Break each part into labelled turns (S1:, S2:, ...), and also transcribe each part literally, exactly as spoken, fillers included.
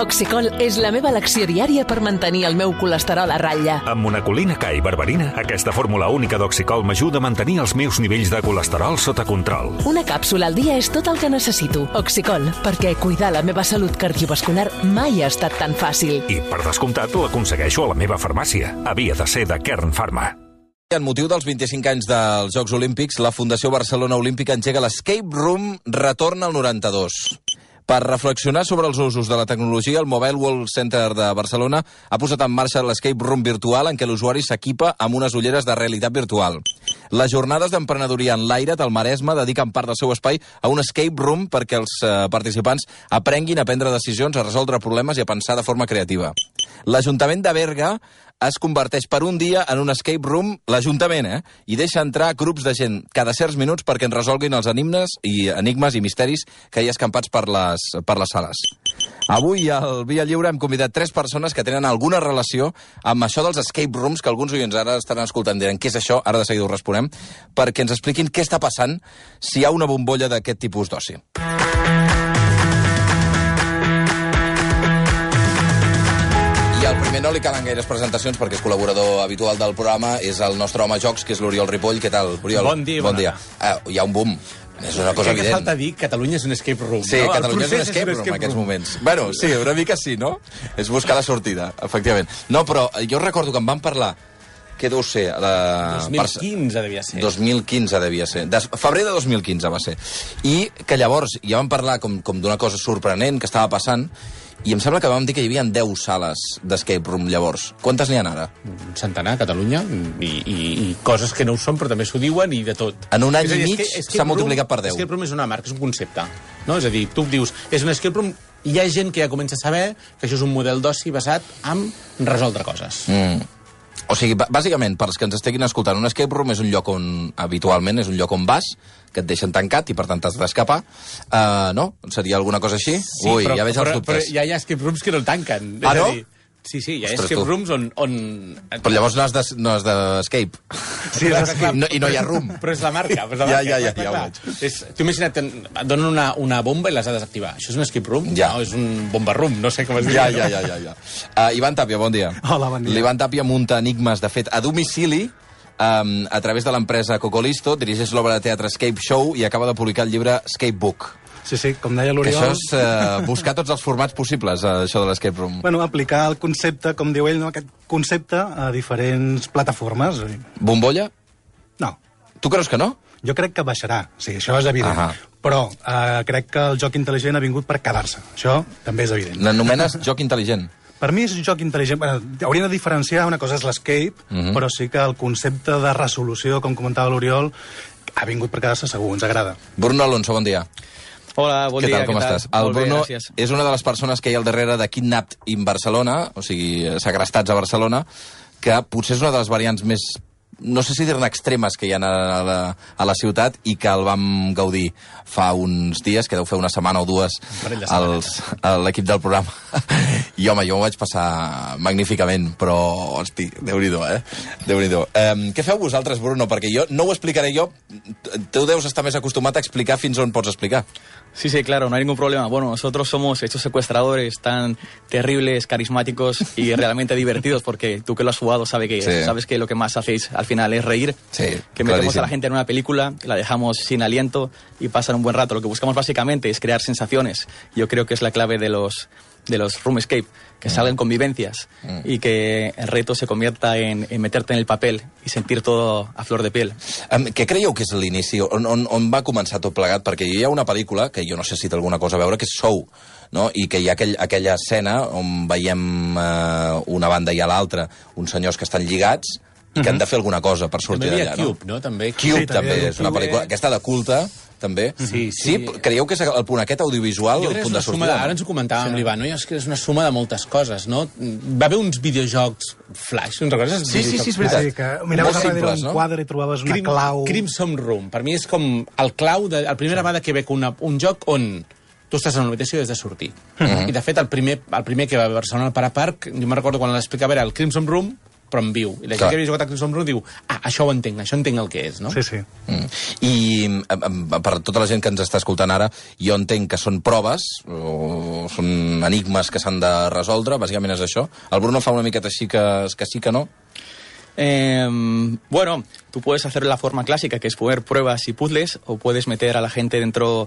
S1: Oxicol és la meva elecció diària per mantenir el meu colesterol a ratlla.
S2: Amb monacolina K i berberina, aquesta fórmula única d'Oxicol m'ajuda a mantenir els meus nivells de colesterol sota control.
S1: Una càpsula al dia és tot el que necessito. Oxicol, perquè cuidar la meva salut cardiovascular mai ha estat tan fàcil.
S2: I, per descomptat, l'aconsegueixo a la meva farmàcia. Havia de ser de Kern Pharma.
S3: En motiu dels vint-i-cinc anys dels Jocs Olímpics, la Fundació Barcelona Olímpica engega l'Escape Room Retorn al noranta-dos. Per reflexionar sobre els usos de la tecnologia, el Mobile World Center de Barcelona ha posat en marxa l'Escape Room virtual en què l'usuari s'equipa amb unes ulleres de realitat virtual. Les jornades d'emprenedoria en l'aire del Maresme dediquen part del seu espai a un escape room perquè els eh, participants aprenguin a prendre decisions, a resoldre problemes i a pensar de forma creativa. L'Ajuntament de Berga es converteix per un dia en un escape room, l'Ajuntament, eh? I deixa entrar grups de gent cada certs minuts perquè ens resolguin els enigmes i enigmes i misteris que hi ha escampats per les, per les sales. Avui al Via Lliure hem convidat tres persones que tenen alguna relació amb això dels escape rooms, que alguns oients ara estaran escoltant i diran què és això, ara de seguida ho responem, perquè ens expliquin què està passant si hi ha una bombolla d'aquest tipus d'oci. I al primer no li calen gaires presentacions perquè és col·laborador habitual del programa, és el nostre home jocs, que és l'Oriol Ripoll. Què tal, Oriol?
S4: Bon dia.
S3: Bon dia. Uh, hi ha un boom. És una cosa
S4: evident.
S3: evident.
S4: Falta dir que Catalunya és un escape room.
S3: Sí,
S4: no?
S3: Catalunya és un escape room en aquests moments. Bueno, sí, una mica sí, no? És buscar la sortida, efectivament. No, però jo recordo que em van parlar, què deu ser? La...
S4: dos mil quinze devia ser.
S3: dos mil quinze devia ser. De... Febrer de dos mil quinze va ser. I que llavors ja vam parlar com, com d'una cosa sorprenent que estava passant, i em sembla que vam dir que hi havia deu sales d'escape room llavors. Quantes n'hi ha ara?
S4: Un centenar a Catalunya, i, i, i coses que no ho són, però també s'ho diuen, i de tot.
S3: En un any
S4: dir,
S3: i mig s'ha multiplicat per deu.
S4: Escape room és una marca, és un concepte. No? És a dir, tu dius, és un escape room, hi ha gent que ja comença a saber que això és un model d'oci basat en resoldre coses.
S3: Mm. O sigui, bàsicament, per als que ens estiguin escoltant, un escape room és un lloc on, habitualment, és un lloc on vas, que et deixen tancat i, per tant, t'has d'escapar. Uh, no? Seria alguna cosa així?
S4: Sí,
S3: Ui,
S4: però,
S3: ja veig els
S4: però,
S3: dubtes.
S4: però ja hi ha escape rooms que no el tanquen.
S3: Ah, no?
S4: Dir, sí, sí, hi ha
S3: Ostres,
S4: escape
S3: tu.
S4: rooms on... on...
S3: Però llavors no has de, no has d'escape.
S4: Sí, és escape.
S3: No, I no hi ha room.
S4: Però és la marca. Però és la
S3: Ja,
S4: marca,
S3: ja, ja,
S4: clar,
S3: ja ho
S4: clar.
S3: veig.
S4: És, tu imagina't, et donen una, una bomba i l'has de desactivar. Això és un escape room?
S3: Ja.
S4: No, és un bomba room, no sé com es diu.
S3: Ja, ja, ja, ja. ja. Uh, Ivan Tàpia, bon dia.
S5: Hola, bon dia.
S3: L'Ivan Tàpia munta enigmes, de fet, a domicili, um, a través de l'empresa Cocolisto, dirigeix l'obra de teatre Escape Show i acaba de publicar el llibre Escape Book.
S5: Sí, sí, com deia
S3: Que
S5: l'Oriol...
S3: això és uh, buscar tots els formats possibles, uh, això de l'escape room.
S5: Bueno, aplicar el concepte, com diu ell, no? Aquest concepte a diferents plataformes.
S3: Bombolla?
S5: No,
S3: Tu creus que no?
S5: jo crec que baixarà, sí, això és evident.
S3: Ahà.
S5: Però eh, crec que el joc intel·ligent ha vingut per quedar-se. Això també és evident.
S3: N'anomenes joc intel·ligent.
S5: Per mi és un joc intel·ligent. Bueno, hauríem de diferenciar, una cosa és l'escape,
S3: Mhm.
S5: però sí que el concepte de resolució, com comentava l'Oriol, ha vingut per quedar-se segur, ens agrada.
S3: Bruno Alonso, bon dia.
S6: Hola, bon
S3: què
S6: dia,
S3: tal, com
S6: què tal?
S3: estàs? El
S6: Molt bé,
S3: Bruno
S6: gràcies.
S3: és una de les persones que hi ha al darrere de Kidnapped in Barcelona, o sigui, segrestats a Barcelona, que potser és una de les variants més, no sé si dir-ne extremes que hi ha a la, a la ciutat i que el vam gaudir fa uns dies, que deu fer una setmana o dues als, a l'equip del programa. I, home, jo m'ho vaig passar magníficament, però, hosti, Déu-n'hi-do, eh? Déu-n'hi-do. Um, què feu vosaltres, Bruno? Perquè jo no ho explicaré jo. Tu deus estar més acostumat a explicar fins on pots explicar.
S6: Sí, sí, claro, no hay ningún problema. Bueno, nosotros somos estos secuestradores tan terribles, carismáticos y realmente divertidos, porque tú que lo has jugado sabes que,
S3: Sí.
S6: sabes que lo que más hacéis al final es reír.
S3: Sí,
S6: que metemos
S3: clarísimo.
S6: a la gente en una película, la dejamos sin aliento y pasan un buen rato. Lo que buscamos básicamente es crear sensaciones. Yo creo que es la clave de los, de los room escape, que
S3: Mm.
S6: salgan convivencias
S3: Mm.
S6: y que el reto se convierta en, en meterte en el papel y sentir todo a flor de piel.
S3: Um, què creieu que és l'inici? On, on, on va començar tot plegat? Perquè hi ha una pel·lícula, que jo no sé si té alguna cosa a veure, que és Show, no? I que hi ha aquell, aquella escena on veiem uh, una banda i a l'altra uns senyors que estan lligats i que han de fer alguna cosa per sortir
S4: També hi
S3: d'allà,
S4: havia
S3: no?
S4: Cube, no? També.
S3: Cube
S5: Sí,
S3: també
S5: també.
S3: és una pel·lícula, aquesta de culte, també.
S4: Sí, sí.
S3: sí. Creieu que és el punt aquest audiovisual,
S4: Jo
S3: el
S4: crec que
S3: punt
S4: és
S3: de
S4: una suma,
S3: sortida?
S4: de, ara ens ho comentàvem amb l'Ivan, no? És que és una suma de moltes coses, no? Va haver uns videojocs flash, uns recordes?
S3: Sí, sí, sí, és veritat.
S5: Sí, que miraves
S3: Molt
S5: a darrere
S3: simples,
S5: un
S3: no?
S5: quadre i trobaves una
S4: Crim,
S5: clau...
S4: Crimson Room. Per mi és com el clau de... La primera vegada que veig una, un joc on tu estàs en una habitació i has de sortir. Uh -huh. I, de fet, el primer, el primer que va a Barcelona al Paraparc, jo me'n recordo quan l'explicava, era el Crimson Room, però en viu. I la gent que havia jugat a Escape Room diu, ah, això ho entenc, això entenc el que és, no?
S5: Sí, sí.
S3: Mm. I per tota la gent que ens està escoltant ara, jo entenc que són proves, o són enigmes que s'han de resoldre, bàsicament és això. El Bruno fa una miqueta així que, que sí que no.
S6: Eh, bueno, tú puedes hacer la forma clásica, que es poner pruebas y puzzles, o puedes meter a la gente dentro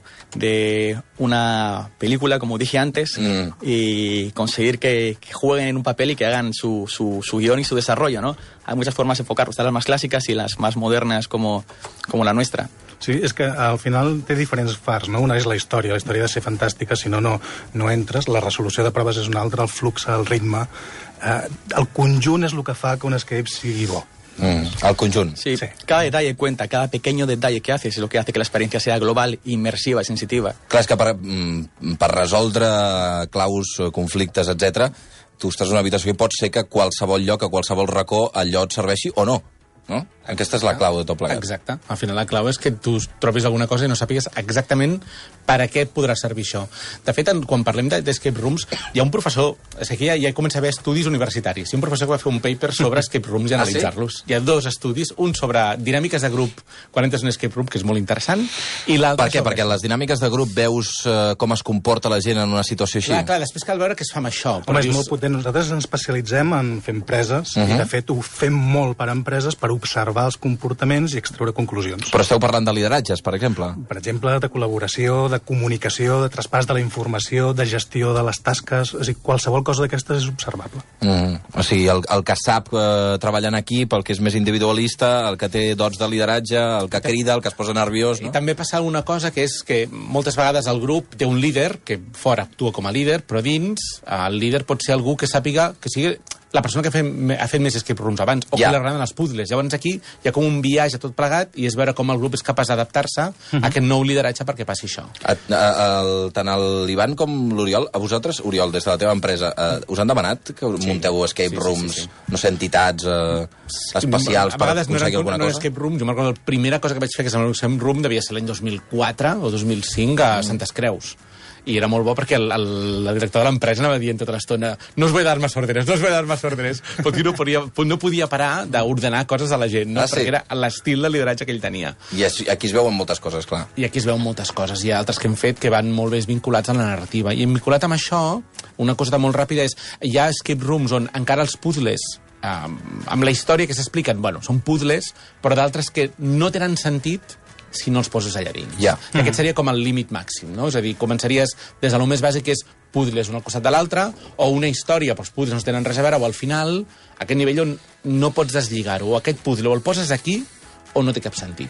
S6: de una película, como dije antes, mm. y conseguir que, que jueguen en un papel y que hagan su, su, su guión y su desarrollo, ¿no? Hay muchas formas de enfocarlo, están las más clásicas y las más modernas como, como la nuestra.
S5: Sí, és que al final té diferents parts, no? Una és la història, la història ha de ser fantàstica, si no, no, no entres, la resolució de proves és una altra, el flux, el ritme... Eh, el conjunt és el que fa que un escape sigui bo.
S3: Mm, el conjunt.
S6: Sí, sí, cada detalle cuenta, cada pequeño detalle que haces es lo que hace que la experiencia sea global, inmersiva y sensitiva.
S3: Clar, és que per, per resoldre claus, conflictes, etcètera, tu estàs en una habitació i pot ser que a qualsevol lloc, a qualsevol racó, allò et serveixi o no. No? Aquesta és la clau de tot plegat.
S4: Exacte. Al final la clau és que tu trobis alguna cosa i no sàpigues exactament per a què et podrà servir això. De fet, quan parlem d'escape rooms, hi ha un professor... És que aquí ja, ja comença a haver estudis universitaris. Hi ha un professor que va fer un paper sobre escape rooms i analitzar-los. Ah, sí? Hi ha dos estudis, un sobre dinàmiques de grup quan entres en un escape room, que és molt interessant, i l'altre...
S3: Per què?
S4: Sobre...
S3: Perquè en les dinàmiques de grup veus eh, com es comporta la gent en una situació així?
S4: Clar, clar, després cal veure què es fa amb això.
S5: Home, és
S4: dius...
S5: molt potent. Nosaltres ens especialitzem en fer empreses, uh -huh. i de fet ho fem molt per a empreses per observar els comportaments i extreure conclusions.
S3: Però esteu parlant de lideratges, per exemple?
S5: Per exemple, de col·laboració, de comunicació, de traspàs de la informació, de gestió de les tasques... És a dir, qualsevol cosa d'aquestes és observable.
S3: Mm. O sigui, el, el que sap eh, treballar en equip, el que és més individualista, el que té dots de lideratge, el que crida, el que es posa nerviós... No?
S4: I també passa una cosa, que és que moltes vegades el grup té un líder, que fora actua com a líder, però dins el líder pot ser algú que sàpiga, que sigui la persona que fem, ha fet més escape rooms abans, o ja. que li agraden els puzzles. Llavors aquí hi ha com un viatge tot plegat i és veure com el grup és capaç d'adaptar-se uh -huh. a aquest nou lideratge perquè passi això.
S3: A, a, el, tant l'Ivan com l'Oriol, a vosaltres, Oriol, des de la teva empresa, eh, us han demanat que sí. munteu escape sí, rooms, sí, sí, sí. no sé, entitats eh, especials per aconseguir no alguna
S4: no
S3: cosa?
S4: Escape room, jo me'n recordo, la primera cosa que vaig fer que sembla un escape room devia ser l'any dos mil quatre o dos mil cinc a Santes Creus. I era molt bo perquè el, el, el director de l'empresa anava dient tota l'estona no us voy a dar más órdenes, no us voy a dar más órdenes, perquè no podia, no podia parar d'ordenar coses a la gent, no?
S3: Ah, sí?
S4: Perquè era l'estil de lideratge que ell tenia.
S3: I aquí es veuen moltes coses, clar.
S4: I aquí es veuen moltes coses. Hi ha altres que hem fet que van molt més vinculats a la narrativa. I vinculat amb això, una cosa molt ràpida és, hi ha escape rooms on encara els puzzles eh, amb la història que s'expliquen, bueno, són puzzles, però d'altres que no tenen sentit si no els poses allà dins.
S3: Yeah.
S4: I aquest seria com el límit màxim, no? És a dir, començaries des de lo més bàsic, que és puzzles un al costat de l'altre, o una història, però els puzzles no tenen res a veure, o al final, aquest nivell on no pots deslligar-ho, o aquest puzzle o el poses aquí, o no té cap sentit.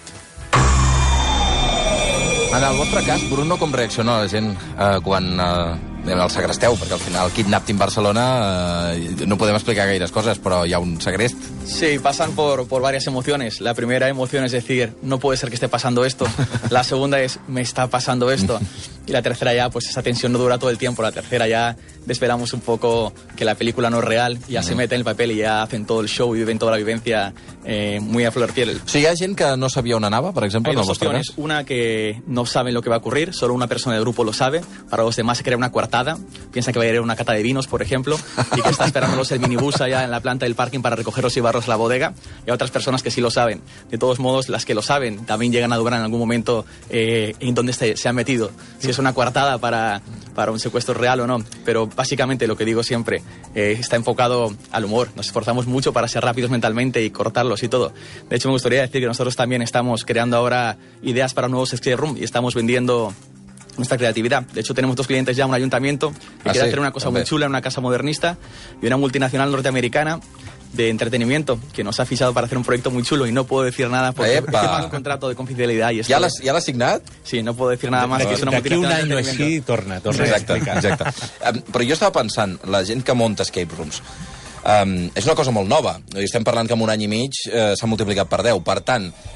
S3: En el vostre cas, Bruno, com reacciona la gent eh, quan eh, el segresteu? Perquè al final, Kidnap Team Barcelona, eh, no podem explicar gaires coses, però hi ha un segrest.
S6: Sí, pasan por, por varias emociones. La primera emoción es decir, no puede ser que esté pasando esto. La segunda es, me está pasando esto. Y la tercera ya, pues esa tensión no dura todo el tiempo. La tercera ya desvelamos un poco que la película no es real, ya se meten en el papel y ya hacen todo el show y viven toda la vivencia eh, muy a flor de piel.
S3: O sigui, hi ha gent que no sabia on anava, per exemple,
S6: Hay
S3: en el
S6: dos
S3: vostre
S6: opciones.
S3: cas?
S6: Una que no saben lo que va a ocurrir, solo una persona del grupo lo sabe. Para los demás se crea una coartada. Piensa que va a ir a una cata de vinos, por ejemplo, y que está esperándolos el minibús allá en la planta del parking para recogerlos y llevarlos a la bodega. Y hay otras personas que sí lo saben. De todos modos, las que lo saben también llegan a dudar en algún momento eh, en dónde se, se han metido. Si es una coartada para, para un secuestro real o no. Pero básicamente lo que digo siempre eh, está enfocado al humor. Nos esforzamos mucho para ser rápidos mentalmente y cortarlos y todo. De hecho, me gustaría decir que nosotros también estamos creando ahora ideas para nuevos escape room y estamos vendiendo nuestra creatividad. De hecho, tenemos dos clientes ya, un ayuntamiento que
S3: ah,
S6: quiere
S3: sí,
S6: hacer una cosa
S3: hombre.
S6: muy chula, una casa modernista, y una multinacional norteamericana de entretenimiento que nos ha fichado para hacer un proyecto muy chulo y no puedo decir nada porque
S3: Epa.
S6: firman un contrato de confidencialidad y esto
S3: Ja l'has ja signat?
S6: sí, no puedo decir nada más que es una
S4: D'aquí un
S6: multinacional de
S4: any o així,
S6: entretenimiento.
S4: torna, torna
S3: Exacte,
S4: a explicar.
S3: exacte. Um, però jo estava pensant, la gent que munta escape rooms, um, és una cosa molt nova. I estem parlant que en un any i mig eh, s'ha multiplicat per deu. Per tant,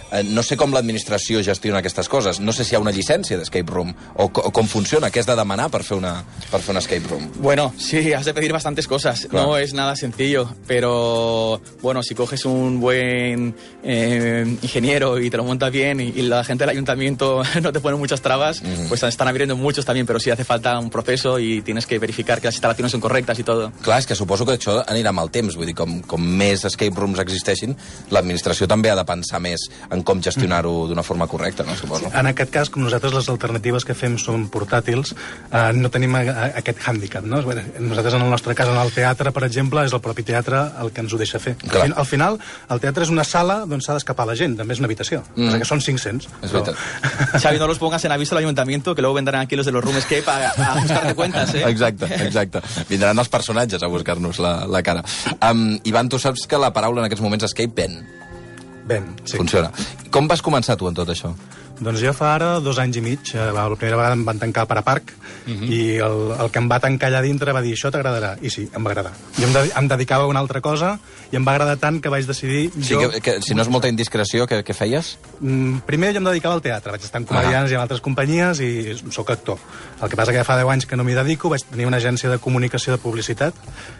S3: eh, no sé com l'administració gestiona aquestes coses. No sé si hi ha una llicència d'escape room o, o com funciona, què has de demanar per fer una, per fer un escape room.
S6: Bueno, sí, has de pedir bastantes cosas. Claro. No es nada sencillo, pero bueno, si coges un buen eh, ingeniero y te lo montas bien y, y la gente del ayuntamiento no te pone muchas trabas, mm-hmm. pues están abriendo muchos también, pero sí hace falta un proceso y tienes que verificar que las instalaciones son correctas y todo.
S3: Clar, és que suposo que això anirà amb el temps, vull dir, com, com més escape rooms existeixin, l'administració també ha de pensar més en com gestionar-ho d'una forma correcta, no? Suposo.
S5: Sí, en aquest cas, com nosaltres les alternatives que fem són portàtils, eh, no tenim a, a, aquest hàndicap, no? Nosaltres en el nostre cas, en el teatre, per exemple, és el propi teatre el que ens ho deixa fer. Clar. Al final, el teatre és una sala d'on s'ha d'escapar la gent, també és una habitació. Mm. Que són cinc-cents.
S3: És però... veritat.
S6: Xavi, no los pongas en aviso al ayuntamiento, que luego vendrán aquí los de los room escape a, a buscarte cuentas, eh?
S3: Exacte, exacte. Vindran els personatges a buscar-nos la, la cara. Um, Ivan, tu saps que la paraula en aquests moments escape ven.
S5: Ben, sí.
S3: Funciona. Com vas començar tu en tot això?
S5: Doncs jo fa ara dos anys i mig, eh, la primera vegada em van tancar a Paraparc, uh-huh. i el, el que em va tancar allà dintre va dir, això t'agradarà. I sí, em va agradar. Jo em, de, em dedicava a una altra cosa i em va agradar tant que vaig decidir...
S3: Sí, jo... que, que, si no és molta indiscreció, què, què feies?
S5: Mm, primer jo em dedicava al teatre, vaig estar en comedians ah. i en altres companyies i sóc actor. El que passa que ja fa deu anys que no m'hi dedico, vaig tenir una agència de comunicació de publicitat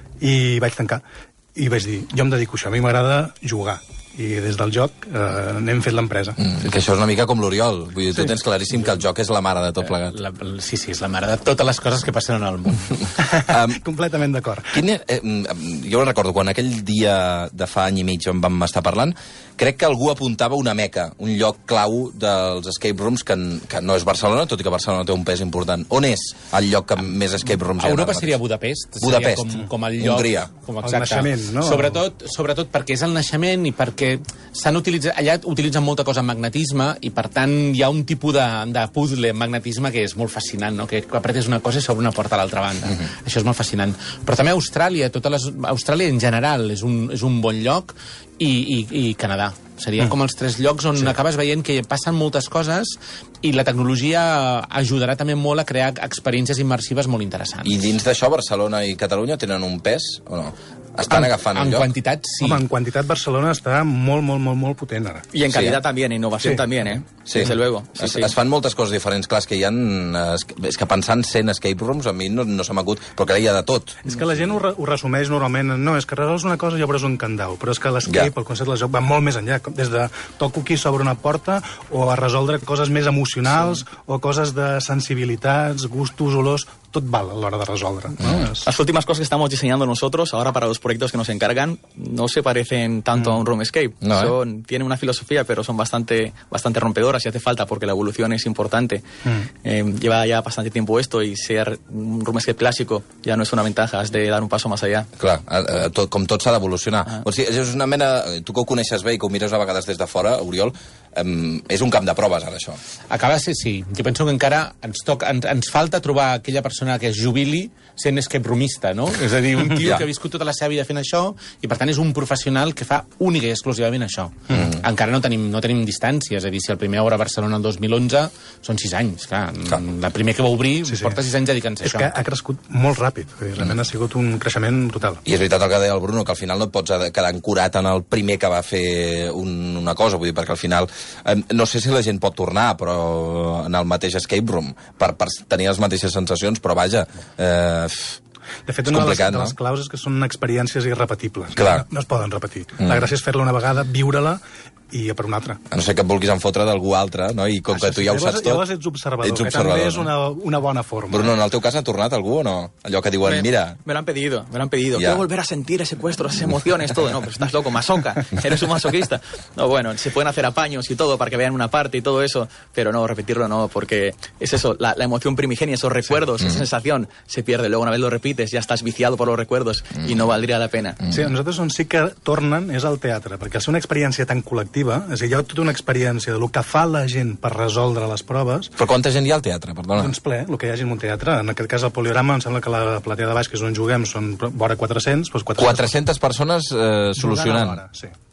S5: i vaig tancar. I vaig dir, jo em dedico a això, a mi m'agrada jugar. I des del joc eh, n'hem fet l'empresa.
S3: Mm, que això és una mica com l'Oriol. Vull dir, sí. Tu tens claríssim que el joc és la mare de tot plegat.
S4: La, la, sí, sí, és la mare de totes les coses que passen en el món.
S5: um, Completament d'acord.
S3: Quin, eh, jo recordo, quan aquell dia de fa any i mig on vam estar parlant, crec que algú apuntava una meca, un lloc clau dels escape rooms, que, que no és Barcelona, tot i que Barcelona té un pes important. On és el lloc que més escape rooms hi ha?
S4: A Europa seria Budapest.
S3: Budapest.
S4: Seria com, com el lloc...
S3: Hongria.
S4: Com,
S5: el naixement, no?
S4: Sobretot, sobretot perquè és el naixement i perquè s'han utilitzat... Allà utilitzen molta cosa en magnetisme i, per tant, hi ha un tipus de, de puzzle en magnetisme que és molt fascinant, no? Que apretes una cosa i s'obre una porta a l'altra banda. Mm-hmm. Això és molt fascinant. Però també Austràlia, totes les... Austràlia en general és un, és un bon lloc, i, i, i Canadà. Serien mm. com els tres llocs on sí. acabes veient que passen moltes coses i la tecnologia ajudarà també molt a crear experiències immersives molt interessants.
S3: I dins d'això, Barcelona i Catalunya tenen un pes o no? Estan
S4: en,
S3: agafant un
S4: en
S3: lloc?
S4: En quantitat, sí.
S5: Home, en quantitat Barcelona està molt, molt, molt, molt potent ara.
S6: Y en calidad
S3: sí.
S6: también, innovación sí. también, ¿eh?
S3: Sí.
S6: Desde luego. Sí,
S3: es,
S6: sí.
S3: es fan moltes coses diferents. Clar, és que hi ha... És que pensant cent escape rooms, a mi no, no se m'ha acut, però que hi ha de tot.
S5: És que la gent ho, re, ho resumeix normalment, no, és que resols una cosa i obres un candau, però és que l'escape, ja. el concepte del joc, va molt més enllà, des de toco aquí sobre una porta, o a resoldre coses més emocionals, sí. o coses de sensibilitats, gustos, olors, tot val a l'hora de resoldre. ¿No?
S6: Mm. Las últimas cosas que estamos diseñando nosotros, ahora para los proyectos que nos encargan, no se parecen tanto mm. a un room escape. No, son, ¿eh? Tienen una filosofía, pero son bastante, bastante rompedoras y hace falta porque la evolución es importante. Mm. Eh, lleva ya bastante tiempo esto y ser un room escape clásico ya no es una ventaja, has de dar un paso más allá.
S3: Clar, eh, tot, com tot s'ha d'evolucionar. Ah. O sigui, és una mena... Tu que ho coneixes bé i que ho mires a vegades des de fora, Oriol, um, és un camp de proves, ara, això.
S4: Acaba de ser, sí. Jo penso que encara ens, toca, ens, ens falta trobar aquella persona que es jubili sent escape roomista, no? És a dir, un tio ja. que ha viscut tota la seva vida fent això i, per tant, és un professional que fa única i exclusivament això. Mm. Encara no tenim, no tenim distància. És a dir, si el primer obra a Barcelona el dos mil onze són sis anys. Clar, clar. La primer que va obrir sí, sí. porta sis anys dedicant-se a
S5: això.
S4: És
S5: que ha crescut molt ràpid. Realment mm. ha sigut un creixement total.
S3: I és veritat el que deia el Bruno, que al final no et pots quedar ancorat en el primer que va fer un, una cosa, vull dir, perquè al final eh, no sé si la gent pot tornar però en el mateix escape room per, per tenir les mateixes sensacions, però vaja, eh,
S5: de fet, una de les, de les claus és que són experiències irrepetibles.
S3: Clar.
S5: No, no es poden repetir. Mm. La gràcia és fer-la una vegada, viure-la i per una altra.
S3: A no ser que et vulguis enfotre d'algú altre, no? I com
S5: Això
S3: que tu
S5: sí,
S3: ja ho saps tot...
S5: Llavors ets observador, ets observador que també no? és una, una bona forma.
S3: Bruno, en el teu cas ha tornat algú o no? Allò que diuen,
S6: me,
S3: mira...
S6: Me lo han pedido, me lo han pedido. Yeah. Quiero volver a sentir ese secuestro, esas emociones, todo. No, pero estás loco, masoca. Eres un masoquista. No, bueno, se pueden hacer apaños y todo para que vean una parte y todo eso, pero no, repetirlo no, porque es eso, la, la emoción primigenia, esos recuerdos, sí. esa mm. sensación se pierde. Luego una vez lo repites, ya estás viciado por los recuerdos mm. y no valdría la pena.
S5: Mm. Sí, a nosaltres on sí que tornen és al teatre, perquè al ser una experiència tan col·lectiva, és a dir, hi ha tota una experiència del que fa la gent per resoldre les proves...
S3: Però quanta gent hi ha al teatre, perdona?
S5: Doncs ple, el que hi hagi en un teatre. En aquest cas, el Poliorama, em sembla que la platea de baix, que és on juguem, són vora quatre-cents... Doncs
S3: quatre-centes persones eh, solucionant.
S5: Hora, sí.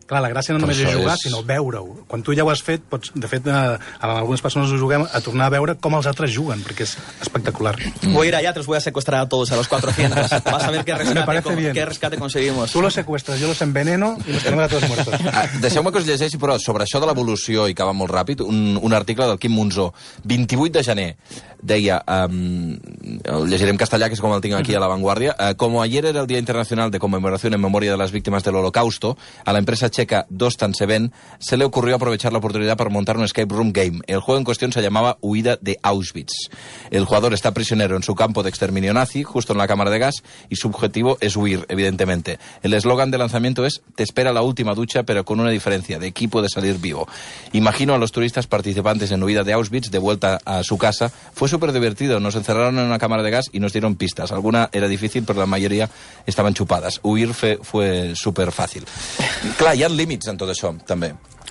S5: Clar, la gràcia no només és jugar, és... sinó veure-ho. Quan tu ja ho has fet, pots, de fet, eh, amb algunes persones ho juguem a tornar a veure com els altres juguen, perquè és espectacular.
S6: Voy a ir allá, te los voy a secuestrar a todos, a los cuatrocientos. Vas a ver qué rescate, con, qué rescate conseguimos.
S5: Tu los secuestras, yo los enveneno y los tenemos a todos muertos.
S3: Ah, deixeu-me que us llegeixi, però, sobre això de l'evolució, i que va molt ràpid, un, un article del Quim Monzó. vint-i-vuit de gener, deia, um, el llegiré en castellà, que és com el tinc aquí a La Vanguardia, uh, como ayer era el Día Internacional de Conmemoración en Memoria de las Víctimas del Holocausto, a la empresa checa Dostan Seven se le ocurrió aprovechar la oportunidad para montar un escape room game. El juego en cuestión se llamaba Huida de Auschwitz. El jugador está prisionero en su campo de exterminio nazi, justo en la cámara de gas, y su objetivo es huir, evidentemente. El eslogan de lanzamiento es «Te espera la última ducha, pero con una diferencia, de aquí puede salir vivo». Imagino a los turistas participantes en Huida de Auschwitz de vuelta a su casa. Fue súper divertido, nos encerraron en una cámara de gas y nos dieron pistas. Alguna era difícil, pero la mayoría estaban chupadas. Huir fe, fue súper fácil. Clar, hi ha límits en tot això, també.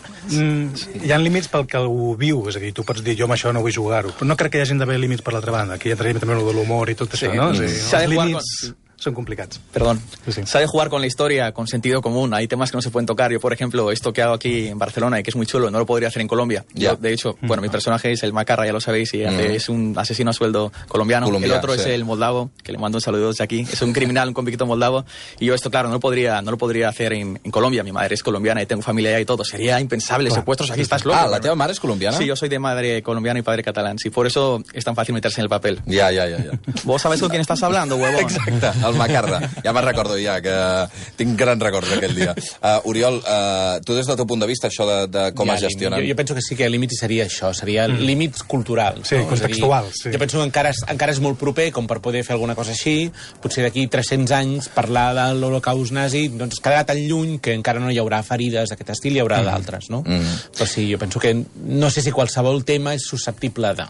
S5: Mm, sí. Hi ha límits pel que ho viu, és a dir, tu pots dir jo amb això no vull jugar-ho, però no crec que hi hagin d'haver límits per l'altra banda, aquí entraríem també el de l'humor i tot
S6: sí.
S5: això, no? Sí.
S6: Sí.
S5: Els límits son complicados.
S6: Perdón.
S5: Sí, sí.
S6: Sabe jugar con la historia, con sentido común. Hay temas que no se pueden tocar. Yo, por ejemplo, esto que hago aquí en Barcelona y que es muy chulo, no lo podría hacer en Colombia.
S3: Yeah.
S6: Yo, de hecho, mm. bueno, mi personaje es el Macarra, ya lo sabéis, y
S3: mm.
S6: es un asesino a sueldo colombiano.
S3: Colombia,
S6: el otro
S3: sí.
S6: es el moldavo, que le mando un saludo desde aquí. Es un criminal, un convicto moldavo. Y yo esto, claro, no lo podría, no lo podría hacer en, en Colombia. Mi madre es colombiana y tengo familia allá y todo. Sería impensable.
S5: Claro.
S6: Secuestros aquí, estás loco.
S3: Ah, la teva mare és colombiana?
S6: Sí, yo soy de madre colombiana y padre catalán. Sí, por eso es tan fácil meterse en el papel.
S3: Ja, ja, ja. ja.
S6: ¿Vos sabés con quién estás hablando, huevón?
S3: Exacte, el Macarra. Ja me'n recordo ja, que tinc grans records d'aquell dia. Uh, Oriol, uh, tu des del teu punt de vista, això de, de com
S4: ja,
S3: es gestionen...
S4: Jo, jo penso que sí que el límit seria això, seria mm. límits culturals.
S5: Sí,
S4: no?
S5: contextuals. Sí.
S4: Jo penso que encara és, encara és molt proper com per poder fer alguna cosa així. Potser d'aquí tres-cents anys parlar de l'Holocaust nazi doncs quedarà tan lluny que encara no hi haurà ferides d'aquest estil, hi haurà mm. d'altres, no? Mm. Però sí, jo penso que no sé si qualsevol tema és susceptible de...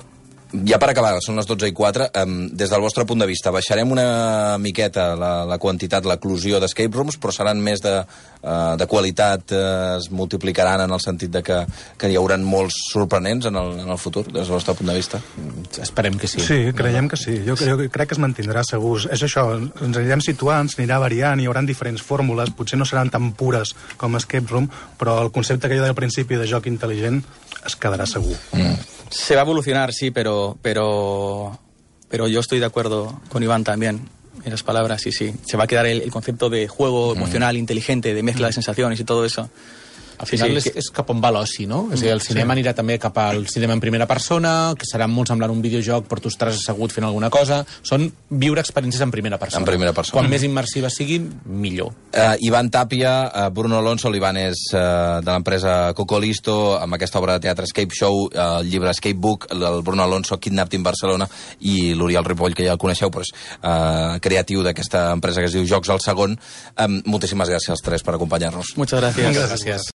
S3: Ja per acabar, són les dotze i quatre, um, des del vostre punt de vista, baixarem una miqueta la, la quantitat, l'eclusió d'escape rooms, però seran més de, uh, de qualitat, uh, es multiplicaran en el sentit de que, que hi haurà molts sorprenents en el, en el futur, des del vostre punt de vista?
S4: Esperem que sí.
S5: Sí, creiem que sí. Jo, jo crec que es mantindrà segur. És això, ens anirem situant, s'anirà variant, hi haurà diferents fórmules, potser no seran tan pures com escape room, però el concepte que jo deia al principi de joc intel·ligent es quedarà segur. Mm.
S6: Se va a evolucionar, sí, pero, pero, pero yo estoy de acuerdo con Iván también en las palabras, sí, sí. Se va a quedar el, el concepto de juego emocional, mm. inteligente, de mezcla de sensacions i tot això.
S4: Al final sí, sí, és, que... és cap on va l'oci, no? És a dir, el cinema sí. anirà també cap al cinema en primera persona, que serà molt semblant un videojoc, però tu estaràs assegut fent alguna cosa. Són viure experiències en primera persona.
S3: En primera persona.
S4: Quan més immersives siguin, millor.
S3: Uh, Ivan Tàpia, uh, Bruno Alonso, l'Ivan és uh, de l'empresa Cocolisto, amb aquesta obra de teatre Escape Show, uh, el llibre Escape Book, el Bruno Alonso, Kidnapped in Barcelona, i l'Oriol Ripoll, que ja el coneixeu, però és uh, creatiu d'aquesta empresa que es diu Jocs al Segon. Um, moltíssimes gràcies als tres per acompanyar-nos.
S6: Muchas gracias.
S5: Gràcies.